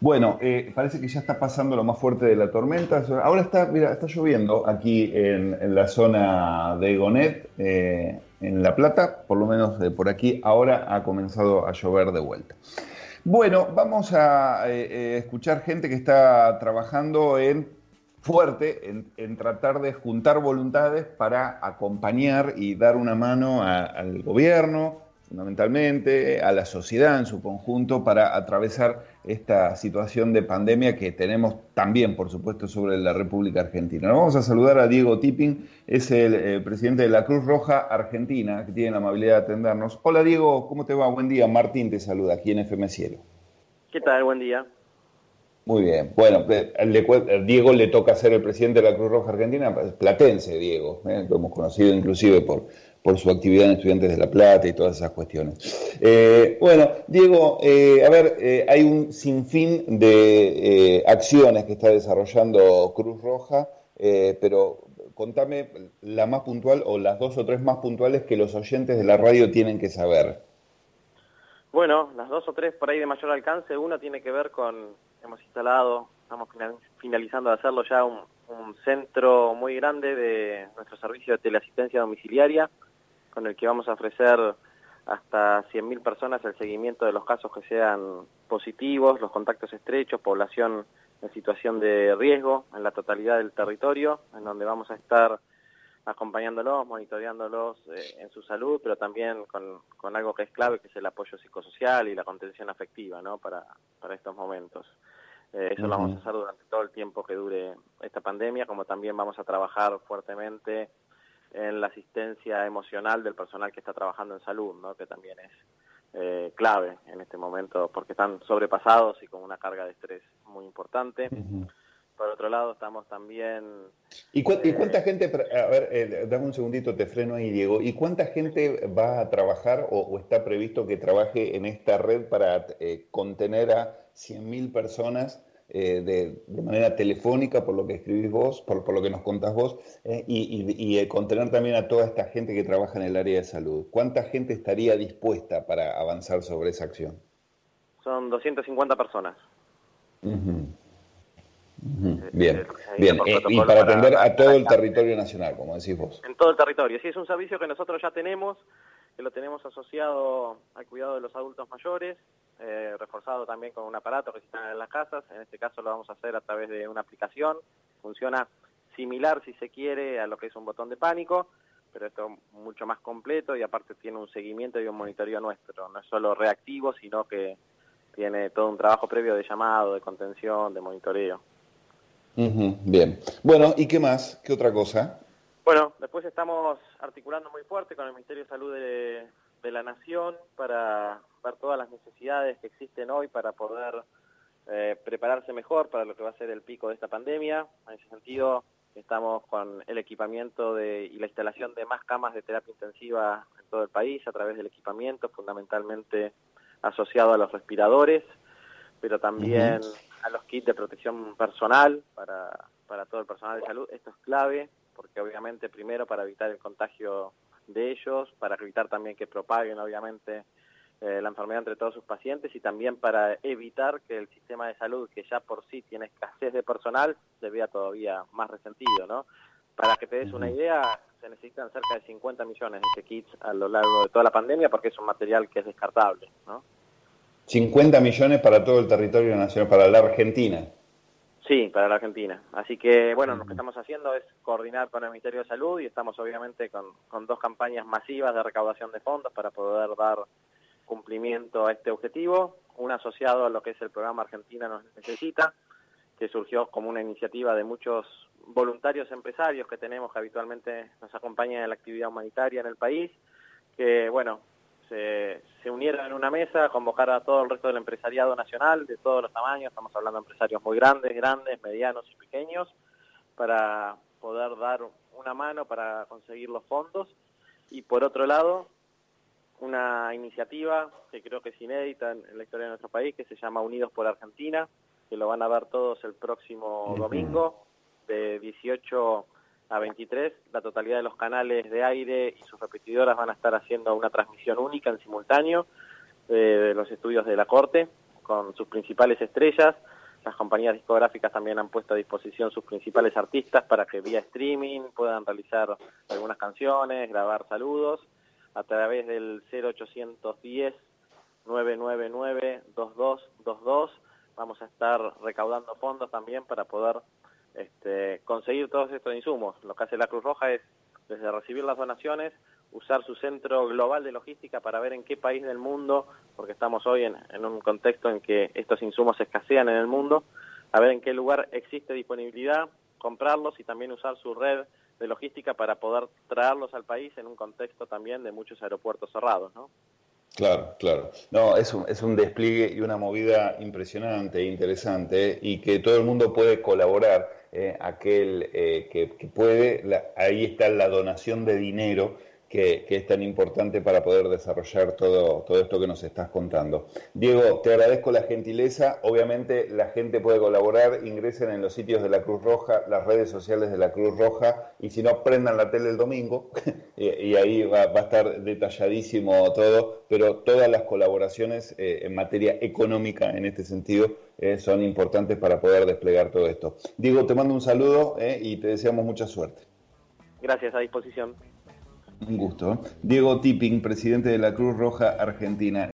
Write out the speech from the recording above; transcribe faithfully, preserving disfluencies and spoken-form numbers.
Bueno, eh, parece que ya está pasando lo más fuerte de la tormenta. Ahora está, mira, está lloviendo aquí en, en la zona de Gonet, eh, en La Plata, por lo menos eh, por aquí. Ahora ha comenzado a llover de vuelta. Bueno, vamos a eh, eh, escuchar gente que está trabajando en fuerte en, en tratar de juntar voluntades para acompañar y dar una mano a, al gobierno, fundamentalmente, a la sociedad en su conjunto, para atravesar esta situación de pandemia que tenemos también, por supuesto, sobre la República Argentina. Nos vamos a saludar a Diego Tipping, es el eh, presidente de la Cruz Roja Argentina, que tiene la amabilidad de atendernos. Hola Diego, ¿cómo te va? Buen día. Martín te saluda aquí en F M Cielo. ¿Qué tal? Buen día. Muy bien. Bueno, le, Diego le toca ser el presidente de la Cruz Roja Argentina, platense, Diego. ¿eh? Lo hemos conocido inclusive por, por su actividad en Estudiantes de La Plata y todas esas cuestiones. Eh, bueno, Diego, eh, a ver, eh, hay un sinfín de eh, acciones que está desarrollando Cruz Roja, eh, pero contame la más puntual o las dos o tres más puntuales que los oyentes de la radio tienen que saber. Bueno, las dos o tres por ahí de mayor alcance. Una tiene que ver con, hemos instalado, estamos finalizando de hacerlo ya, un, un centro muy grande de nuestro servicio de teleasistencia domiciliaria, con el que vamos a ofrecer hasta cien mil personas el seguimiento de los casos que sean positivos, los contactos estrechos, población en situación de riesgo en la totalidad del territorio, en donde vamos a estar acompañándolos, monitoreándolos eh, en su salud, pero también con, con algo que es clave, que es el apoyo psicosocial y la contención afectiva, ¿no? para, para estos momentos. Eh, eso uh-huh. lo vamos a hacer durante todo el tiempo que dure esta pandemia, como también vamos a trabajar fuertemente en la asistencia emocional del personal que está trabajando en salud, ¿no? Que también es eh, clave en este momento, porque están sobrepasados y con una carga de estrés muy importante. Uh-huh. Por otro lado, estamos también... ¿Y, cu- eh, ¿Y cuánta gente, a ver, eh, dame un segundito, te freno ahí, Diego, ¿y cuánta gente va a trabajar o, o está previsto que trabaje en esta red para eh, contener a cien mil personas eh, de, de manera telefónica, por lo que escribís vos, por, por lo que nos contás vos, eh, y, y, y eh, contener también a toda esta gente que trabaja en el área de salud? ¿Cuánta gente estaría dispuesta para avanzar sobre esa acción? Son doscientas cincuenta personas. Uh-huh. Uh-huh. Bien, bien. Eh, y para, para atender a todo el territorio nacional, como decís vos. En todo el territorio, sí, es un servicio que nosotros ya tenemos, que lo tenemos asociado al cuidado de los adultos mayores, eh, reforzado también con un aparato que se instala en las casas. En este caso lo vamos a hacer a través de una aplicación, funciona similar si se quiere a lo que es un botón de pánico, pero esto es mucho más completo y aparte tiene un seguimiento y un monitoreo nuestro, no es solo reactivo, sino que tiene todo un trabajo previo de llamado, de contención, de monitoreo. Uh-huh, bien. Bueno, ¿y qué más? ¿Qué otra cosa? Bueno, después estamos articulando muy fuerte con el Ministerio de Salud de, de la Nación para ver todas las necesidades que existen hoy para poder eh, prepararse mejor para lo que va a ser el pico de esta pandemia. En ese sentido, estamos con el equipamiento de, y la instalación de más camas de terapia intensiva en todo el país a través del equipamiento, fundamentalmente asociado a los respiradores, pero también uh-huh. a los kits de protección personal para, para todo el personal de salud. Esto es clave, porque obviamente primero para evitar el contagio de ellos, para evitar también que propaguen obviamente eh, la enfermedad entre todos sus pacientes y también para evitar que el sistema de salud, que ya por sí tiene escasez de personal, se vea todavía más resentido, ¿no? Para que te des una idea, se necesitan cerca de cincuenta millones de kits a lo largo de toda la pandemia porque es un material que es descartable, ¿no? cincuenta millones para todo el territorio nacional, para la Argentina. Sí, para la Argentina. Así que, bueno, uh-huh. lo que estamos haciendo es coordinar con el Ministerio de Salud y estamos obviamente con, con dos campañas masivas de recaudación de fondos para poder dar cumplimiento a este objetivo. Una asociado a lo que es el programa Argentina nos necesita, que surgió como una iniciativa de muchos voluntarios empresarios que tenemos que habitualmente nos acompañan en la actividad humanitaria en el país, que, bueno, Se, se unieron en una mesa, convocaron a todo el resto del empresariado nacional, de todos los tamaños, estamos hablando de empresarios muy grandes, grandes, medianos y pequeños, para poder dar una mano para conseguir los fondos. Y por otro lado, una iniciativa que creo que es inédita en, en la historia de nuestro país, que se llama Unidos por Argentina, que lo van a ver todos el próximo domingo, de dieciocho a veintitrés, la totalidad de los canales de aire y sus repetidoras van a estar haciendo una transmisión única en simultáneo eh, de los estudios de la Corte con sus principales estrellas las compañías discográficas también han puesto a disposición sus principales artistas para que vía streaming puedan realizar algunas canciones, grabar saludos a través del cero ochocientos diez, nueve nueve nueve, dos dos dos dos. Vamos a estar recaudando fondos también para poder este, conseguir todos estos insumos. Lo que hace la Cruz Roja es, desde recibir las donaciones, usar su centro global de logística para ver en qué país del mundo, porque estamos hoy en, en un contexto en que estos insumos escasean en el mundo, a ver en qué lugar existe disponibilidad, comprarlos y también usar su red de logística para poder traerlos al país en un contexto también de muchos aeropuertos cerrados, ¿no? Claro, claro. No, es un, es un despliegue y una movida impresionante e interesante, y que todo el mundo puede colaborar. Eh, aquel eh, que, que puede, la, ahí está la donación de dinero que, que es tan importante para poder desarrollar todo, todo esto que nos estás contando. Diego, te agradezco la gentileza. Obviamente la gente puede colaborar, ingresen en los sitios de la Cruz Roja, las redes sociales de la Cruz Roja, y si no, prendan la tele el domingo y, y ahí va, va a estar detalladísimo todo, pero todas las colaboraciones eh, en materia económica en este sentido eh, son importantes para poder desplegar todo esto. Diego, te mando un saludo eh, y te deseamos mucha suerte. Gracias, a disposición. Un gusto. Diego Tipping, presidente de la Cruz Roja Argentina.